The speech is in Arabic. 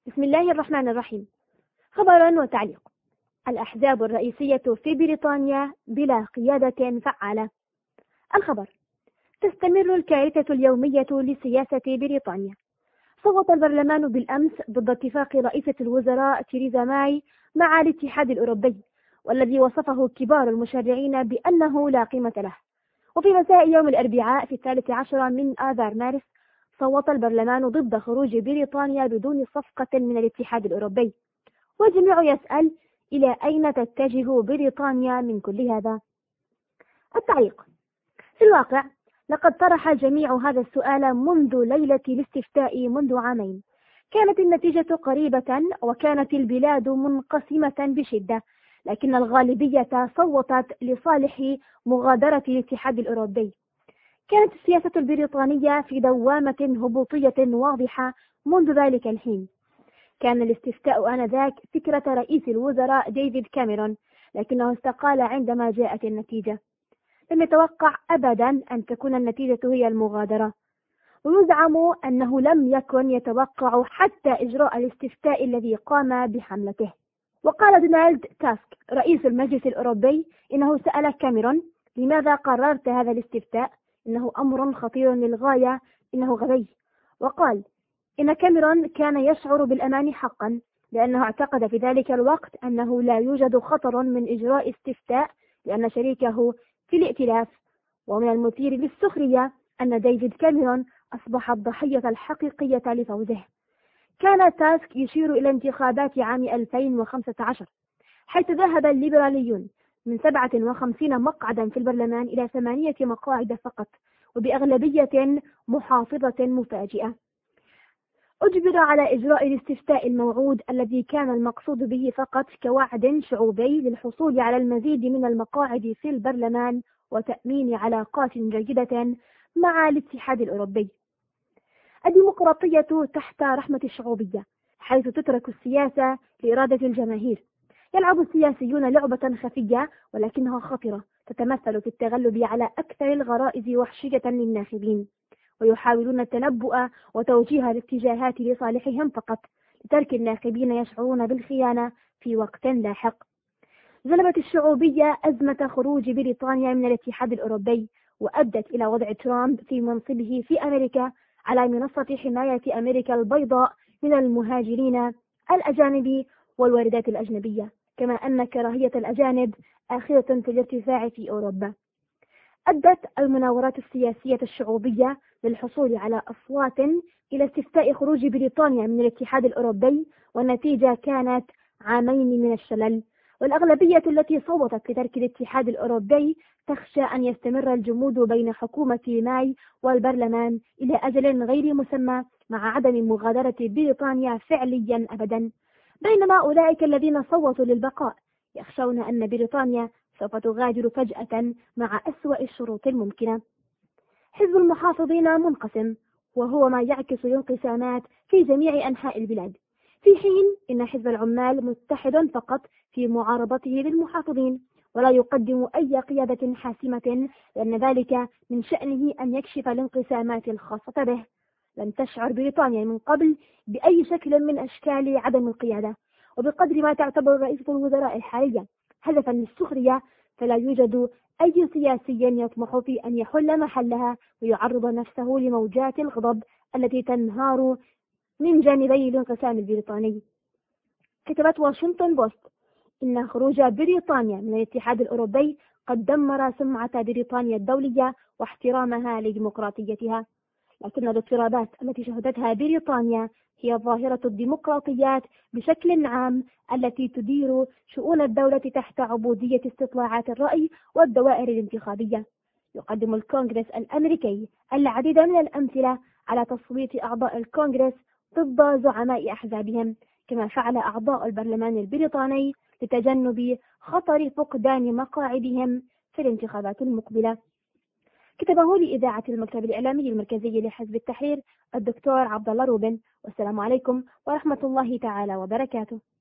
بسم الله الرحمن الرحيم. خبر وتعليق. الأحزاب الرئيسية في بريطانيا بلا قيادة فعالة. الخبر: تستمر الكارثة اليومية لسياسة بريطانيا. صوت البرلمان بالأمس ضد اتفاق رئيسة الوزراء تيريزا ماي مع الاتحاد الأوروبي، والذي وصفه كبار المشرعين بأنه لا قيمة له. وفي مساء يوم الأربعاء في 13 من آذار مارس، صوت البرلمان ضد خروج بريطانيا بدون صفقة من الاتحاد الأوروبي. والجميع يسأل: إلى أين تتجه بريطانيا من كل هذا؟ التعليق: في الواقع لقد طرح الجميع هذا السؤال منذ ليلة الاستفتاء منذ عامين. كانت النتيجة قريبة وكانت البلاد منقسمة بشدة، لكن الغالبية صوتت لصالح مغادرة الاتحاد الأوروبي. كانت السياسة البريطانية في دوامة هبوطية واضحة منذ ذلك الحين. كان الاستفتاء آنذاك فكرة رئيس الوزراء ديفيد كاميرون، لكنه استقال عندما جاءت النتيجة. لم يتوقع أبدا أن تكون النتيجة هي المغادرة، ويزعم أنه لم يكن يتوقع حتى إجراء الاستفتاء الذي قام بحملته. وقال دونالد تاسك رئيس المجلس الأوروبي إنه سأل كاميرون: لماذا قررت هذا الاستفتاء؟ إنه أمر خطير للغاية، إنه غبي. وقال إن كاميرون كان يشعر بالأمان حقا، لأنه اعتقد في ذلك الوقت أنه لا يوجد خطر من إجراء استفتاء لأن شريكه في الائتلاف. ومن المثير للسخرية أن ديفيد كاميرون أصبح الضحية الحقيقية لفوزه. كان تاسك يشير إلى انتخابات عام 2015، حيث ذهب الليبراليون من 57 مقعدا في البرلمان إلى 8 مقاعد فقط، وبأغلبية محافظة مفاجئة. أجبر على إجراء الاستفتاء الموعود الذي كان المقصود به فقط كوعد شعوبي للحصول على المزيد من المقاعد في البرلمان وتأمين علاقات جيدة مع الاتحاد الأوروبي. الديمقراطية تحت رحمة الشعوبية، حيث تترك السياسة لإرادة الجماهير. يلعب السياسيون لعبة خفية ولكنها خطرة، تتمثل في التغلب على أكثر الغرائز وحشية للناخبين، ويحاولون التنبؤ وتوجيه الاتجاهات لصالحهم فقط، لترك الناخبين يشعرون بالخيانة في وقت لاحق. جلبت الشعوبية أزمة خروج بريطانيا من الاتحاد الأوروبي، وأدت إلى وضع ترامب في منصبه في أمريكا على منصة حماية أمريكا البيضاء من المهاجرين الأجانب والواردات الأجنبية، كما أن كراهية الأجانب آخرة في الارتفاع في أوروبا. أدت المناورات السياسية الشعوبية للحصول على أصوات إلى استفتاء خروج بريطانيا من الاتحاد الأوروبي، والنتيجة كانت عامين من الشلل. والأغلبية التي صوتت لترك الاتحاد الأوروبي تخشى أن يستمر الجمود بين حكومة ماي والبرلمان إلى أجل غير مسمى، مع عدم مغادرة بريطانيا فعليا أبدا. بينما أولئك الذين صوتوا للبقاء يخشون أن بريطانيا سوف تغادر فجأة مع أسوأ الشروط الممكنة. حزب المحافظين منقسم، وهو ما يعكس الانقسامات في جميع أنحاء البلاد، في حين إن حزب العمال متحد فقط في معارضته للمحافظين، ولا يقدم أي قيادة حاسمة، لأن ذلك من شأنه أن يكشف الانقسامات الخاصة به. لم تشعر بريطانيا من قبل بأي شكل من أشكال عدم القيادة، وبقدر ما تعتبر رئيسة الوزراء الحالية هدفا للسخرية، فلا يوجد أي سياسي يطمح في أن يحل محلها ويعرض نفسه لموجات الغضب التي تنهار من جانبي الانقسام البريطاني. كتبت واشنطن بوست إن خروج بريطانيا من الاتحاد الأوروبي قد دمر سمعة بريطانيا الدولية واحترامها لديمقراطيتها. لكن الاضطرابات التي شهدتها بريطانيا هي ظاهرة الديمقراطيات بشكل عام، التي تدير شؤون الدولة تحت عبودية استطلاعات الرأي والدوائر الانتخابية. يقدم الكونغرس الأمريكي العديد من الأمثلة على تصويت أعضاء الكونغرس ضد زعماء أحزابهم، كما فعل أعضاء البرلمان البريطاني لتجنب خطر فقدان مقاعدهم في الانتخابات المقبلة. كتبه لإذاعة المكتب الإعلامي المركزي لحزب التحرير الدكتور عبد الله روبن. والسلام عليكم ورحمة الله تعالى وبركاته.